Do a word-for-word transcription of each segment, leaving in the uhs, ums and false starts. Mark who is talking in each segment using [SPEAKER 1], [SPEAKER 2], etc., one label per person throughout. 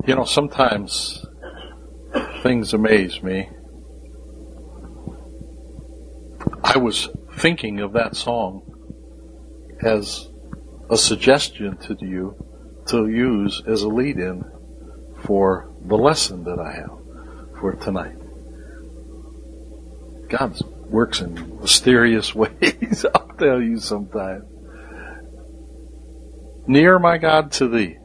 [SPEAKER 1] You know, sometimes things amaze me. I was thinking of that song as a suggestion to you to use as a lead-in for the lesson that I have for tonight. God works in mysterious ways, I'll tell you sometime. Near, my God, to thee.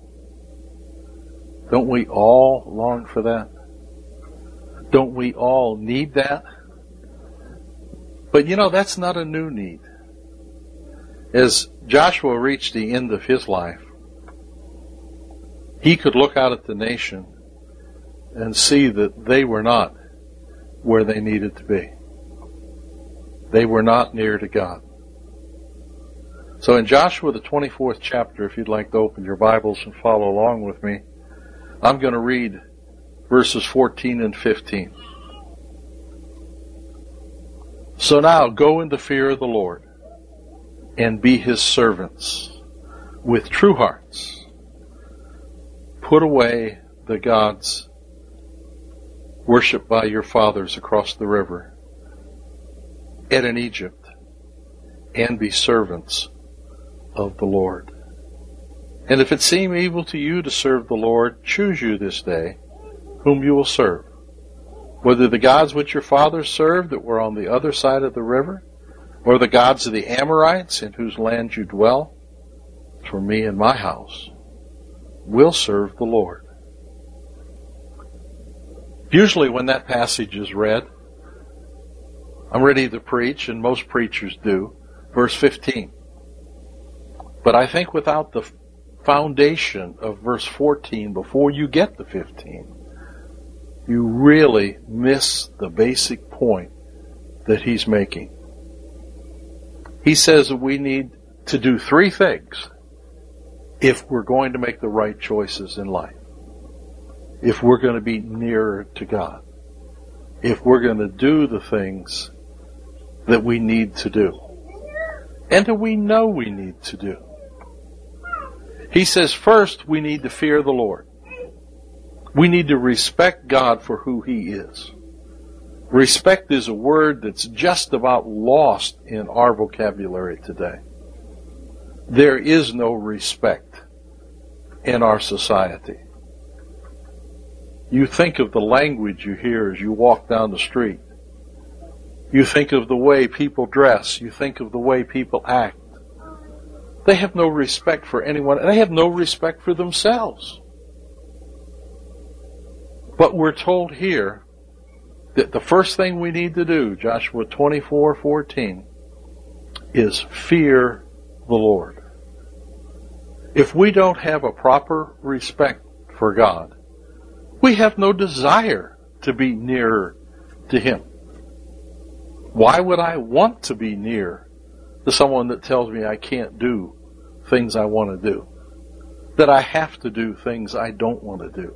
[SPEAKER 1] Don't we all long for that? Don't we all need that? But you know, that's not a new need. As Joshua reached the end of his life, he could look out at the nation and see that they were not where they needed to be. They were not near to God. So in Joshua, the twenty-fourth chapter, if you'd like to open your Bibles and follow along with me, I'm going to read verses fourteen and fifteen. So now go in the fear of the Lord and be His servants with true hearts. Put away the gods worshipped by your fathers across the river and in Egypt, and be servants of the Lord. And if it seem evil to you to serve the Lord, choose you this day whom you will serve, whether the gods which your fathers served that were on the other side of the river, or the gods of the Amorites in whose land you dwell. For me and my house will serve the Lord. Usually when that passage is read, I'm ready to preach, and most preachers do, verse fifteen. But I think without the foundation of verse fourteen, before you get to fifteen, you really miss the basic point that he's making. He says that we need to do three things if we're going to make the right choices in life. If we're going to be nearer to God. If we're going to do the things that we need to do. And that we know we need to do. He says first we need to fear the Lord. We need to respect God for who He is. Respect is a word that's just about lost in our vocabulary today. There is no respect in our society. You think of the language you hear as you walk down the street. You think of the way people dress. You think of the way people act. They have no respect for anyone. They have no respect for themselves. But we're told here that the first thing we need to do, Joshua twenty-four fourteen, is fear the Lord. If we don't have a proper respect for God, we have no desire to be nearer to Him. Why would I want to be near to someone that tells me I can't do things I want to do? That I have to do things I don't want to do?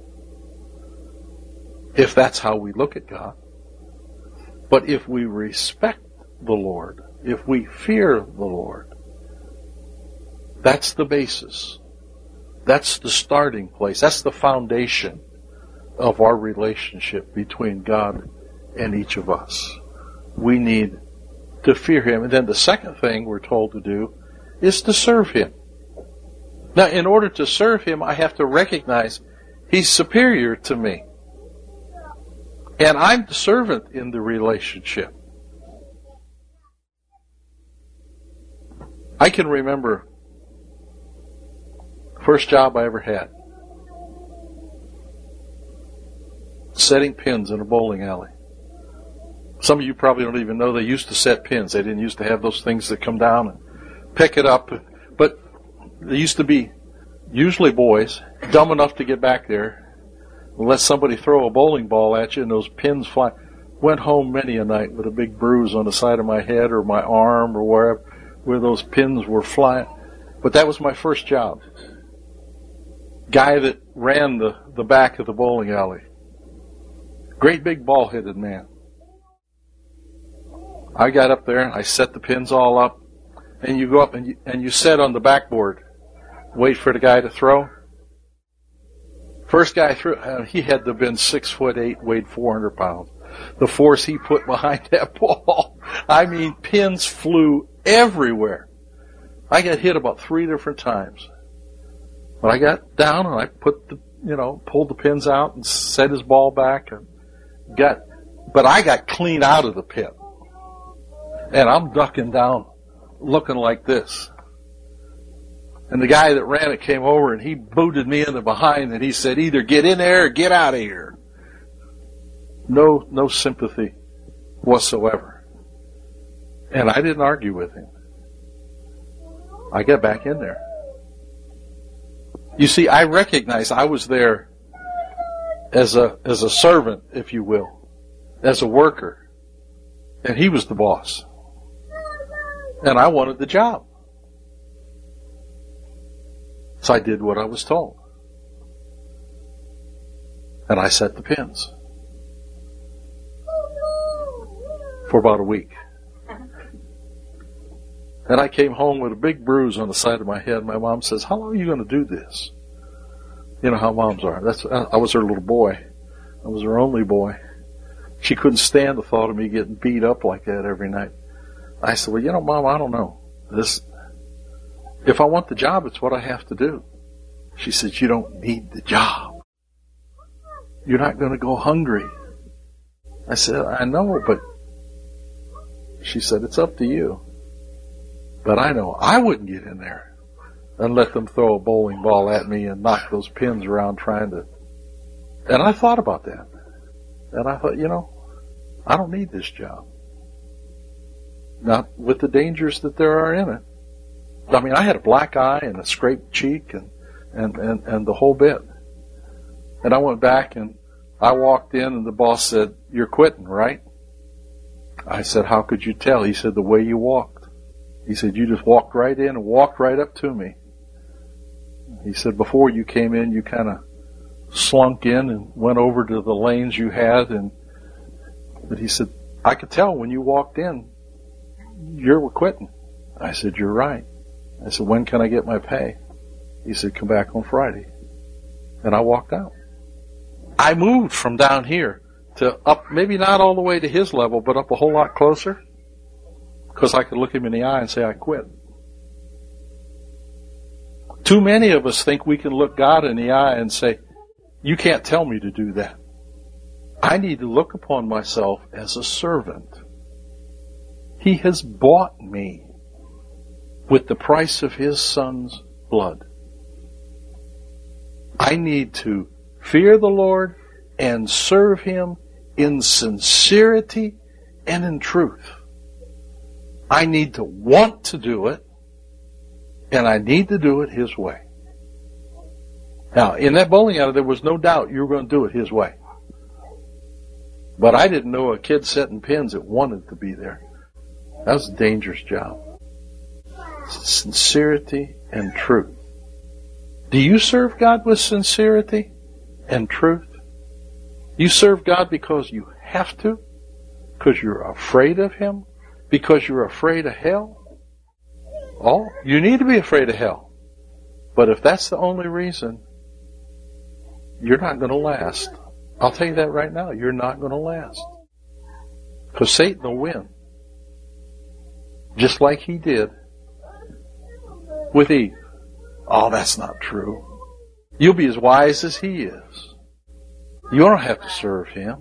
[SPEAKER 1] If that's how we look at God. But if we respect the Lord, if we fear the Lord, that's the basis. That's the starting place. That's the foundation of our relationship between God and each of us. We need to fear Him. And then the second thing we're told to do is to serve Him. Now, in order to serve Him, I have to recognize He's superior to me. And I'm the servant in the relationship. I can remember the first job I ever had. Setting pins in a bowling alley. Some of you probably don't even know they used to set pins. They didn't used to have those things that come down and pick it up. But there used to be, usually boys, dumb enough to get back there and let somebody throw a bowling ball at you and those pins fly. Went home many a night with a big bruise on the side of my head or my arm or wherever, where those pins were flying. But that was my first job. Guy that ran the, the back of the bowling alley. Great big ball-headed man. I got up there and I set the pins all up. And you go up and you, and you set on the backboard. Wait for the guy to throw. First guy threw, uh, he had to have been six foot eight, weighed four hundred pounds. The force he put behind that ball, I mean, pins flew everywhere. I got hit about three different times. But I got down and I put the, you know, pulled the pins out and set his ball back and got, but I got clean out of the pit. And I'm ducking down, looking like this. And the guy that ran it came over and he booted me in the behind and he said, either get in there or get out of here. No, no sympathy whatsoever. And I didn't argue with him. I got back in there. You see, I recognized I was there as a, as a servant, if you will, as a worker. And he was the boss. And I wanted the job. So I did what I was told. And I set the pins. For about a week. And I came home with a big bruise on the side of my head. My mom says, how long are you going to do this? You know how moms are. That's, I was her little boy. I was her only boy. She couldn't stand the thought of me getting beat up like that every night. I said, well, you know, Mom, I don't know. This, if I want the job, it's what I have to do. She said, you don't need the job. You're not going to go hungry. I said, I know, but she said, it's up to you. But I know I wouldn't get in there and let them throw a bowling ball at me and knock those pins around trying to. And I thought about that. And I thought, you know, I don't need this job. Not with the dangers that there are in it. I mean, I had a black eye and a scraped cheek and, and, and, and the whole bit. And I went back and I walked in and the boss said, you're quitting, right? I said, how could you tell? He said, the way you walked. He said, you just walked right in and walked right up to me. He said, before you came in, you kind of slunk in and went over to the lanes you had. And but he said, I could tell when you walked in, you were quitting. I said, you're right. I said, when can I get my pay? He said, come back on Friday. And I walked out. I moved from down here to up, maybe not all the way to his level, but up a whole lot closer. Because I could look him in the eye and say, I quit. Too many of us think we can look God in the eye and say, you can't tell me to do that. I need to look upon myself as a servant. He has bought me with the price of His Son's blood. I need to fear the Lord and serve Him in sincerity and in truth. I need to want to do it, and I need to do it His way. Now, in that bowling alley, there was no doubt you were going to do it His way. But I didn't know a kid setting pins that wanted to be there. That was a dangerous job. Sincerity and truth. Do you serve God with sincerity and truth? You serve God because you have to? Because you're afraid of Him? Because you're afraid of hell? Oh, you need to be afraid of hell. But if that's the only reason, you're not going to last. I'll tell you that right now. You're not going to last. Because Satan will win. Just like he did with Eve. Oh, that's not true. You'll be as wise as he is. You don't have to serve him.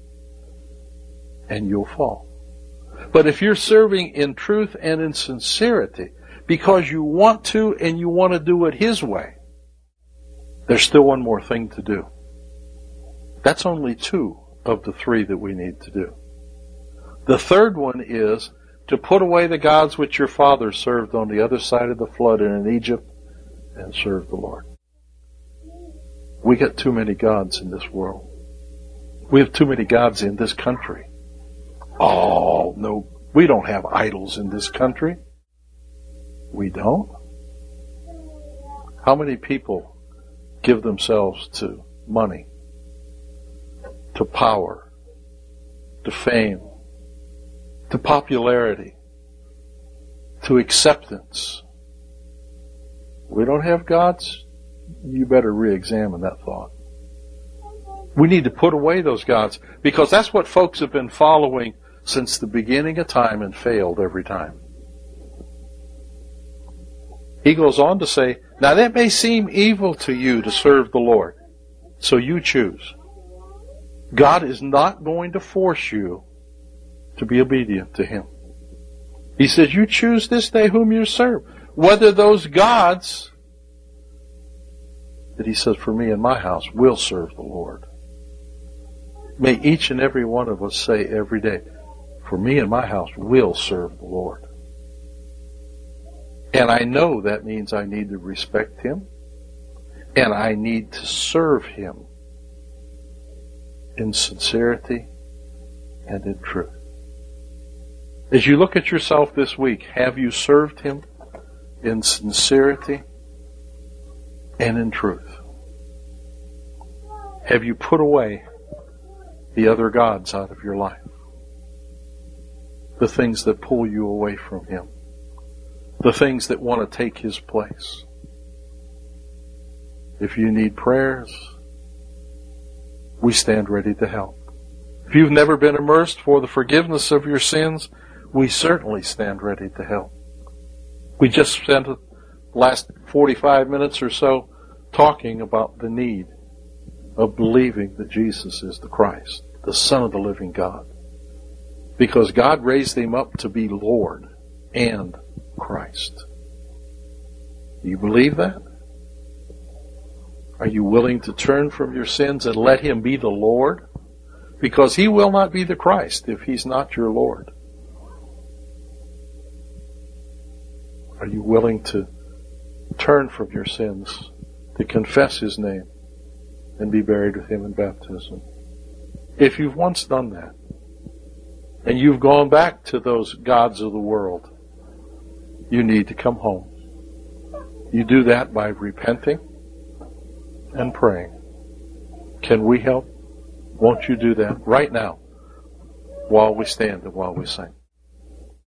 [SPEAKER 1] And you'll fall. But if you're serving in truth and in sincerity, because you want to and you want to do it His way, there's still one more thing to do. That's only two of the three that we need to do. The third one is to put away the gods which your fathers served on the other side of the flood and in Egypt and serve the Lord. We got too many gods in this world. We have too many gods in this country. Oh, no, we don't have idols in this country. We don't. How many people give themselves to money, to power, to fame, to popularity, to acceptance? We don't have gods? You better re-examine that thought. We need to put away those gods, because that's what folks have been following since the beginning of time and failed every time. He goes on to say, now that may seem evil to you to serve the Lord, so you choose. God is not going to force you to be obedient to Him. He says, you choose this day whom you serve. Whether those gods, that He says, for me and my house, will serve the Lord. May each and every one of us say every day, for me and my house will serve the Lord. And I know that means I need to respect Him, and I need to serve Him in sincerity and in truth. As you look at yourself this week, have you served Him in sincerity and in truth? Have you put away the other gods out of your life? The things that pull you away from Him. The things that want to take His place. If you need prayers, we stand ready to help. If you've never been immersed for the forgiveness of your sins, we certainly stand ready to help. We just spent the last forty-five minutes or so talking about the need of believing that Jesus is the Christ, the Son of the living God. Because God raised Him up to be Lord and Christ. Do you believe that? Are you willing to turn from your sins and let Him be the Lord? Because He will not be the Christ if He's not your Lord. Are you willing to turn from your sins, to confess His name, and be buried with Him in baptism? If you've once done that, and you've gone back to those gods of the world, you need to come home. You do that by repenting and praying. Can we help? Won't you do that right now while we stand and while we sing?